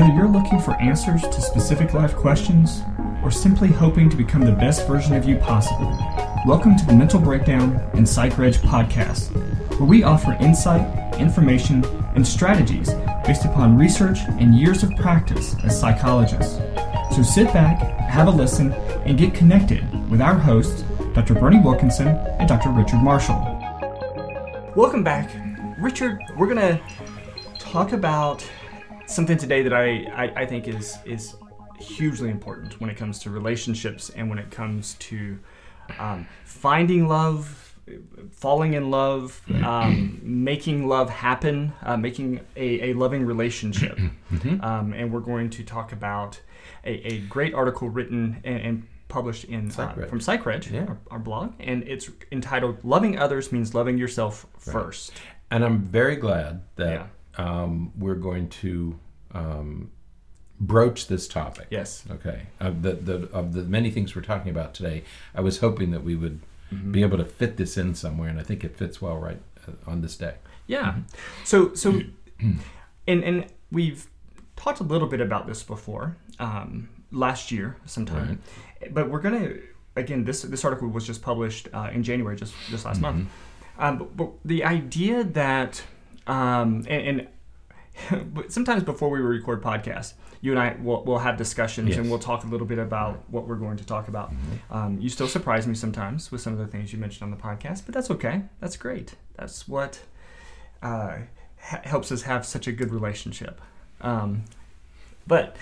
Whether you're looking for answers to specific life questions or simply hoping to become the best version of you possible, welcome to the Mental Breakdown and PsychReg podcast, where we offer insight, information, and strategies based upon research and years of practice as psychologists. So sit back, have a listen, and get connected with our hosts, Dr. Bernie Wilkinson and Dr. Richard Marshall. Welcome back. Richard, we're going to talk about something today that I think is hugely important when it comes to relationships and when it comes to finding love, falling in love, making love happen, making a loving relationship. And we're going to talk about a great article written and published in from PsychReg, our blog, and it's entitled "Loving Others Means Loving Yourself First." And I'm very glad that we're going to broach this topic. Yes. Okay. Of the many things we're talking about today, I was hoping that we would be able to fit this in somewhere, and I think it fits well right on this day. Yeah. So and we've talked a little bit about this before, last year sometime, but we're going to, again, this article was just published in January, just last month. But the idea that, and sometimes before we record podcasts, you and I will have discussions and we'll talk a little bit about what we're going to talk about. You still surprise me sometimes with some of the things you mentioned on the podcast, but that's okay. That's great. That's what helps us have such a good relationship. But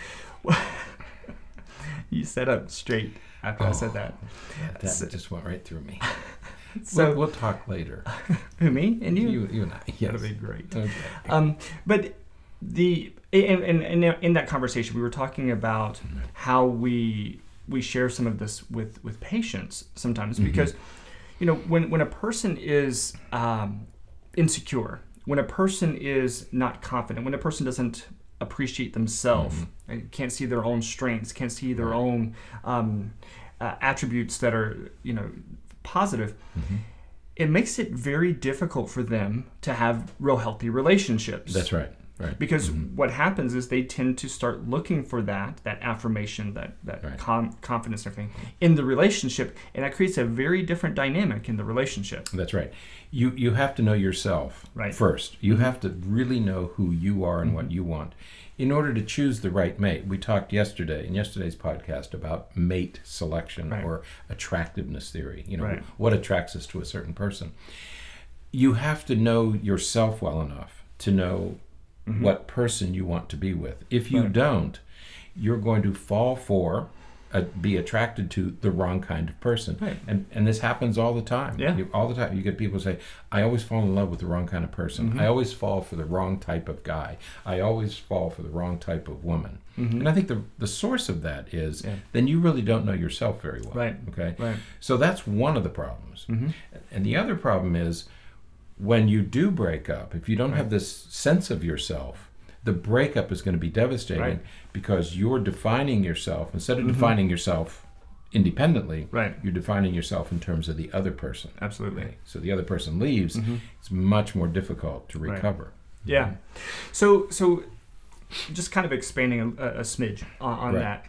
you set up straight after I said that. That just went right through me. So we'll talk later. Who, me and you? You and I. Yes. That'll be great. Okay. But in that conversation, we were talking about how we share some of this with patients sometimes because, when a person is insecure, when a person is not confident, when a person doesn't appreciate themselves, can't see their own strengths, can't see their own attributes that are positive, it makes it very difficult for them to have real healthy relationships. That's right. Right. Because what happens is they tend to start looking for that affirmation, that confidence and everything in the relationship, and that creates a very different dynamic in the relationship. That's right. You have to know yourself first. You have to really know who you are and what you want in order to choose the right mate. We talked yesterday in yesterday's podcast about mate selection or attractiveness theory. What attracts us to a certain person. You have to know yourself well enough to know what person you want to be with. If you don't, you're going to fall for, be attracted to the wrong kind of person. And this happens all the time. All the time. You get people say, I always fall in love with the wrong kind of person. I always fall for the wrong type of guy. I always fall for the wrong type of woman. And I think the source of that is then you really don't know yourself very well. Okay? So that's one of the problems. And the other problem is when you do break up, if you don't have this sense of yourself, the breakup is going to be devastating because you're defining yourself, instead of defining yourself independently, you're defining yourself in terms of the other person. Absolutely. Okay? So the other person leaves, it's much more difficult to recover. Yeah. So just kind of expanding a smidge on that,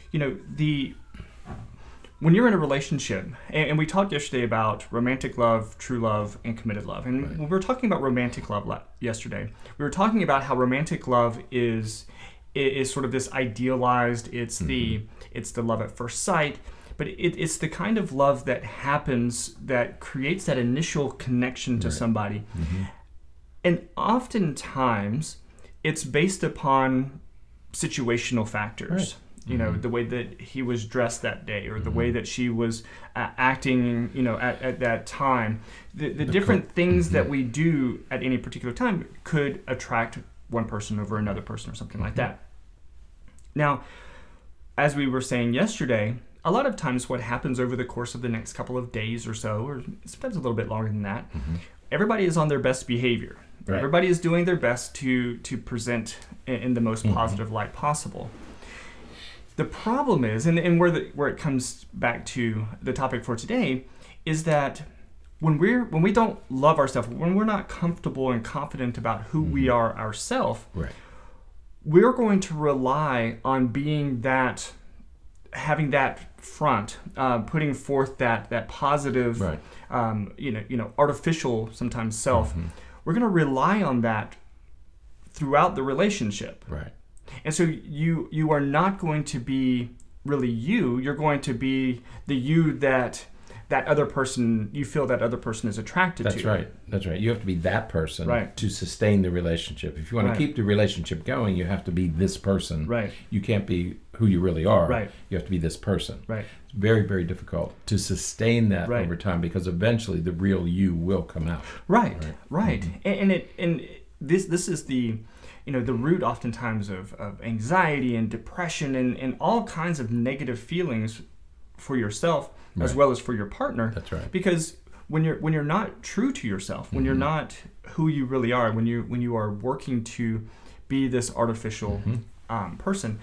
when you're in a relationship, and we talked yesterday about romantic love, true love, and committed love. And when we were talking about romantic love yesterday, we were talking about how romantic love is sort of this idealized, it's the love at first sight, but it's the kind of love that happens that creates that initial connection to somebody. And oftentimes, it's based upon situational factors. The way that he was dressed that day, or the way that she was acting, at that time. The different things that we do at any particular time could attract one person over another person or something like that. Now, as we were saying yesterday, a lot of times what happens over the course of the next couple of days or so, or sometimes a little bit longer than that, everybody is on their best behavior. Everybody is doing their best to present in the most positive light possible. The problem is, and where it comes back to the topic for today, is that when we don't love ourselves, when we're not comfortable and confident about who we are ourselves, we're going to rely on being that, having that front, putting forth that positive, right. Artificial sometimes self. Mm-hmm. We're going to rely on that throughout the relationship. Right. And so you are not going to be really you. You're going to be the you that other person, you feel that other person is attracted to. That's right. You have to be that person to sustain the relationship. If you want to keep the relationship going, you have to be this person. Right. You can't be who you really are. Right. You have to be this person. Right. It's very, very difficult to sustain that over time, because eventually the real you will come out. Right. Mm-hmm. And this is the root oftentimes of anxiety and depression and all kinds of negative feelings for yourself as well as for your partner. That's right. Because when you're not true to yourself, when you're not who you really are, when you are working to be this artificial person,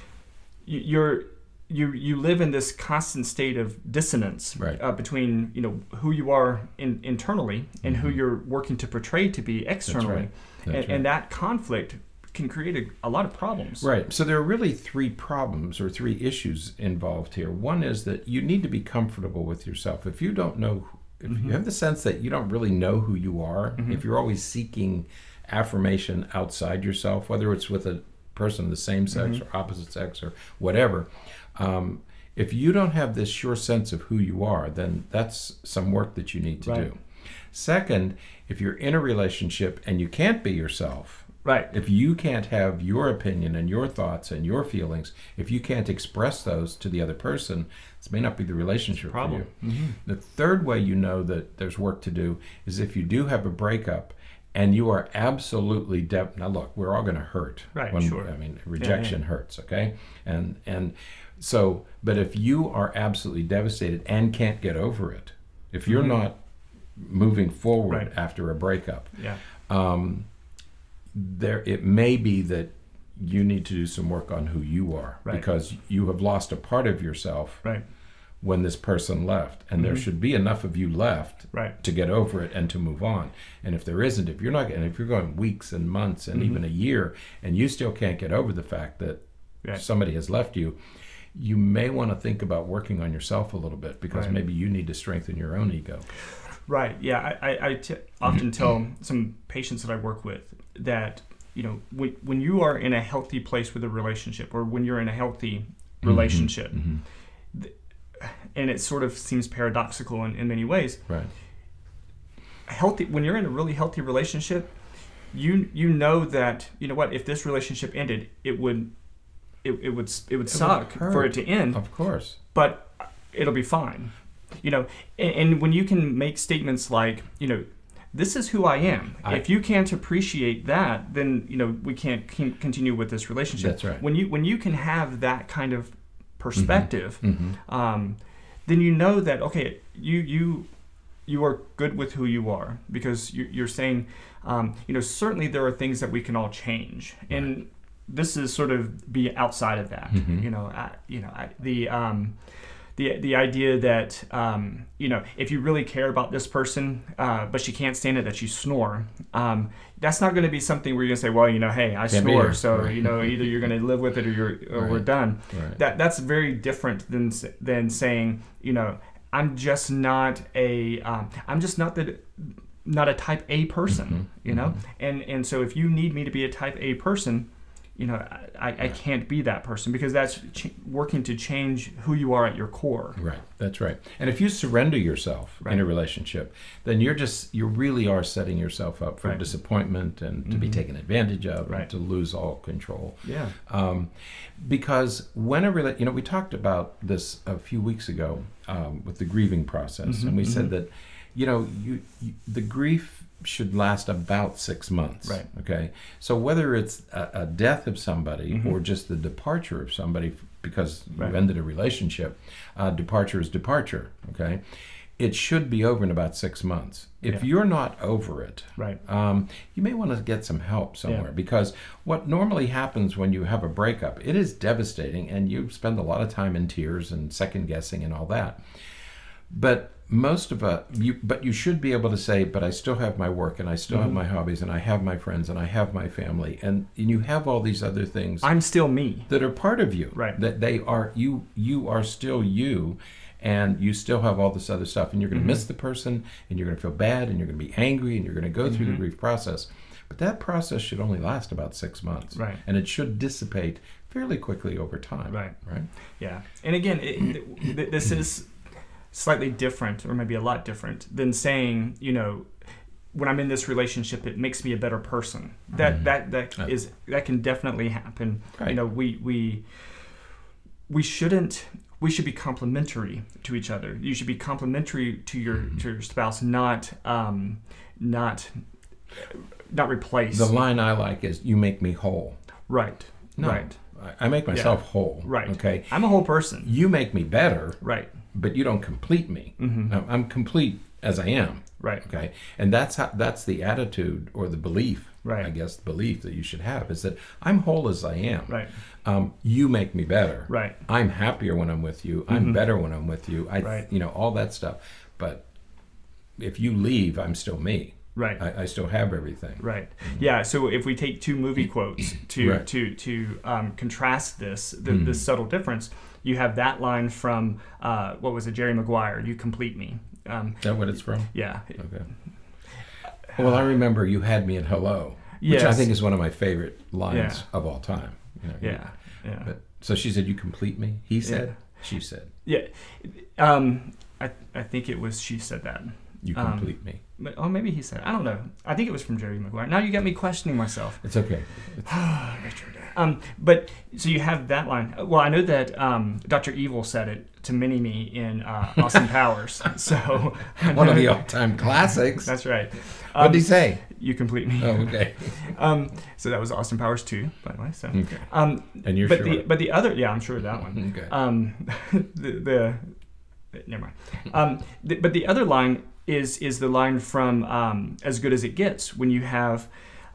you live in this constant state of dissonance between who you are internally and who you're working to portray to be externally. That's right. And that conflict can create a lot of problems. Right. So there are really three problems or three issues involved here. One is that you need to be comfortable with yourself. If you don't know, if you have the sense that you don't really know who you are, if you're always seeking affirmation outside yourself, whether it's with a person of the same sex or opposite sex or whatever, if you don't have this sure sense of who you are, then that's some work that you need to do. Second, if you're in a relationship and you can't be yourself, if you can't have your opinion and your thoughts and your feelings, if you can't express those to the other person, this may not be the relationship for you. Mm-hmm. The third way you know that there's work to do is if you do have a breakup and you are absolutely now look, we're all going to hurt. Rejection hurts, okay? And so, but if you are absolutely devastated and can't get over it, if you're not moving forward after a breakup, it may be that you need to do some work on who you are, because you have lost a part of yourself when this person left, and there should be enough of you left to get over it and to move on. And if there isn't, if you're going weeks and months and even a year, and you still can't get over the fact that somebody has left you, you may want to think about working on yourself a little bit, because maybe you need to strengthen your own ego. Right. Yeah. I often tell some patients that I work with that, when you are in a healthy place with a relationship, or when you're in a healthy relationship, and it sort of seems paradoxical in many ways. Right. When you're in a really healthy relationship, you know that, if this relationship ended, it would suck for it to end. Of course. But it'll be fine. And when you can make statements like, this is who I am. If you can't appreciate that, then we can't continue with this relationship. That's right. When you can have that kind of perspective, then you know that okay, you are good with who you are, because you're saying, certainly there are things that we can all change, and this is sort of be outside of that. The idea that if you really care about this person, but she can't stand it that you snore, that's not going to be something where you're going to say, well, hey, I snore, so either you're going to live with it or we're done. Right. That's very different than saying, I'm just not a type A person, and so if you need me to be a type A person, I can't be that person, because that's working to change who you are at your core. Right, that's right. And if you surrender yourself in a relationship, then you really are setting yourself up for disappointment and to be taken advantage of and to lose all control. Yeah. Because when we talked about this a few weeks ago with the grieving process, and we said that, the grief should last about 6 months. Right. Okay. So whether it's a death of somebody or just the departure of somebody because you ended a relationship, departure is departure. Okay. It should be over in about 6 months. If you're not over it, you may want to get some help somewhere, because what normally happens when you have a breakup, it is devastating, and you spend a lot of time in tears and second guessing and all that. But most of us, but you should be able to say, but I still have my work, and I still have my hobbies, and I have my friends, and I have my family, and you have all these other things. I'm still me. That are part of you. Right. That they are, you are still you, and you still have all this other stuff, and you're going to miss the person, and you're going to feel bad, and you're going to be angry, and you're going to go through the grief process. But that process should only last about 6 months. Right. And it should dissipate fairly quickly over time. Right. Right. Yeah. And again, this is slightly different, or maybe a lot different, than saying, when I'm in this relationship, it makes me a better person. That can definitely happen. Right. We should be complementary to each other. You should be complementary to your spouse, not replace. The line I like is, "You make me whole." Right. No, right. I make myself whole. Right. Okay. I'm a whole person. You make me better. Right. But you don't complete me. I'm complete as I am. Right. Okay. And that's the attitude, or the belief. Right. I guess the belief that you should have is that I'm whole as I am. Right. You make me better. Right. I'm happier when I'm with you. I'm better when I'm with you. All that stuff. But if you leave, I'm still me. Right. I still have everything. Right. Yeah. So if we take two movie quotes to contrast this subtle difference, you have that line from what was it, Jerry Maguire? "You complete me." Is that what it's from? Yeah. Okay. Well, I remember "You had me at hello," which I think is one of my favorite lines of all time. Yeah. But, so she said, "You complete me." He said. She said. Yeah. I think it was she said that. "You complete me." Oh, maybe he said. I don't know. I think it was from Jerry Maguire. Now you got me questioning myself. It's okay. Richard. But so you have that line. Well, I know that Dr. Evil said it to Mini-Me in Austin Powers. So one of the all-time classics. That's right. What did he say? "You complete me." Oh, okay. So that was Austin Powers 2, by the way. So. Okay. And you're but sure? But the other, I'm sure of that one. Okay. Never mind. But the other line is the line from As Good as It Gets, when you have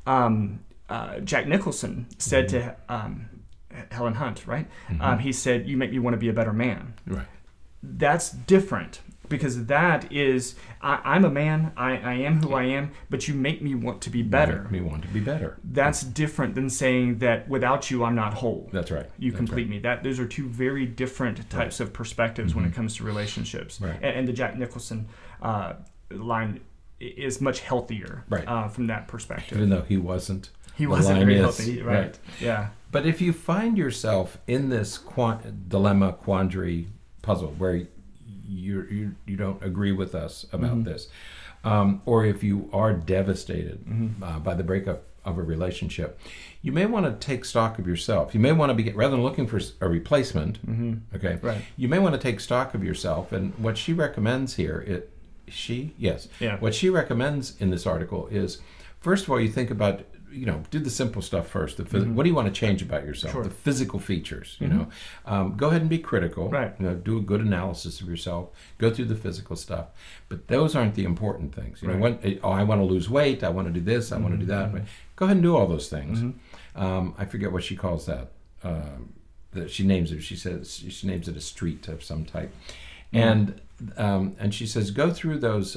Jack Nicholson said to Helen Hunt, right? He said, "You make me want to be a better man." Right. That's different, because that is, I'm a man, I am who I am, but you make me want to be better. You make me want to be better. That's different than saying that without you, I'm not whole. That's right. You complete me. Those are two very different types of perspectives when it comes to relationships. Right. And the Jack Nicholson line is much healthier from that perspective. Even though he wasn't. He wasn't very healthy. Right. Yeah. But if you find yourself in this dilemma, quandary, puzzle, where you don't agree with us about this, or if you are devastated by the breakup of a relationship, you may want to take stock of yourself. You may want to rather than looking for a replacement, okay, right. You may want to take stock of yourself. And what she recommends here, what she recommends in this article is, first of all, you think about, do the simple stuff first. What do you want to change about yourself? Sure. The physical features, go ahead and be critical. Right. Do a good analysis of yourself. Go through the physical stuff. But those aren't the important things. I want to lose weight. I want to do this. I want to do that. Go ahead and do all those things. I forget what she calls that. She names it. She says she names it a street of some type. And she says, go through those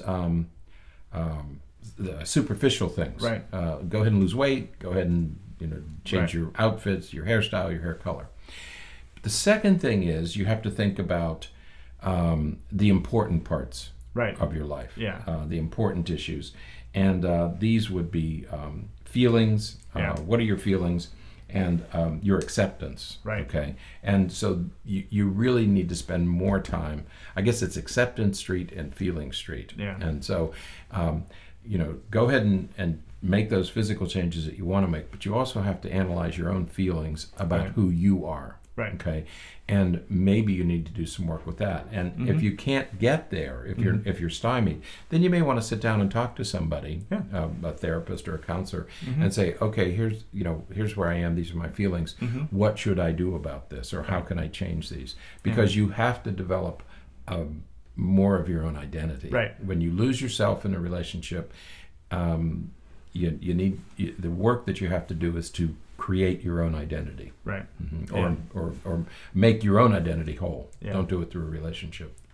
the superficial things. Right. Go ahead and lose weight. Go ahead and change your outfits, your hairstyle, your hair color. The second thing is you have to think about the important parts of your life. Yeah. The important issues, and these would be feelings. What are your feelings? And your acceptance. Right. Okay. And so you really need to spend more time. I guess it's Acceptance Street and Feeling Street. Yeah. And so, go ahead and make those physical changes that you want to make, but you also have to analyze your own feelings about who you are. Right. Okay. And maybe you need to do some work with that. And if you can't get there, if you're stymied, then you may want to sit down and talk to somebody, a therapist or a counselor, and say, okay, here's where I am. These are my feelings. What should I do about this, or how can I change these? Because you have to develop more of your own identity. Right. When you lose yourself in a relationship, you need the work that you have to do is to create your own identity. Right. Or make your own identity whole. Yeah. Don't do it through a relationship. Right.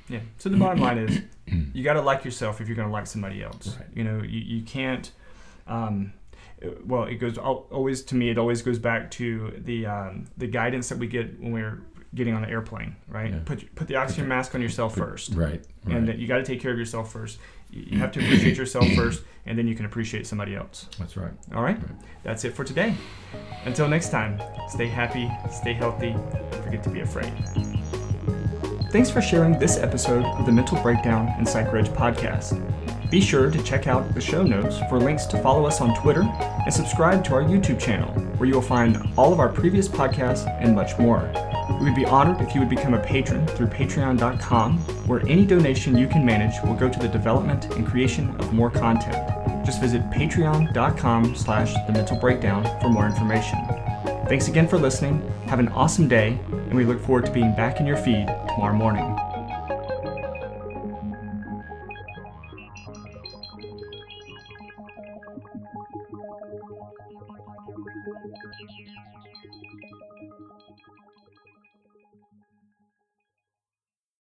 Yeah. So the bottom line is, you got to like yourself if you're going to like somebody else. Right. You know, you can't. Well, it goes always to me. It always goes back to the guidance that we get when we're getting on an airplane, right? Yeah. Put the oxygen mask on yourself first. Right. And that you got to take care of yourself first. You have to appreciate yourself first, and then you can appreciate somebody else. That's right. All right? That's it for today. Until next time, stay happy, stay healthy, don't forget to be afraid. Thanks for sharing this episode of the Mental Breakdown and PsychReg podcast. Be sure to check out the show notes for links to follow us on Twitter and subscribe to our YouTube channel, where you will find all of our previous podcasts and much more. We would be honored if you would become a patron through patreon.com, where any donation you can manage will go to the development and creation of more content. Just visit patreon.com/thementalbreakdown for more information. Thanks again for listening. Have an awesome day, and we look forward to being back in your feed tomorrow morning.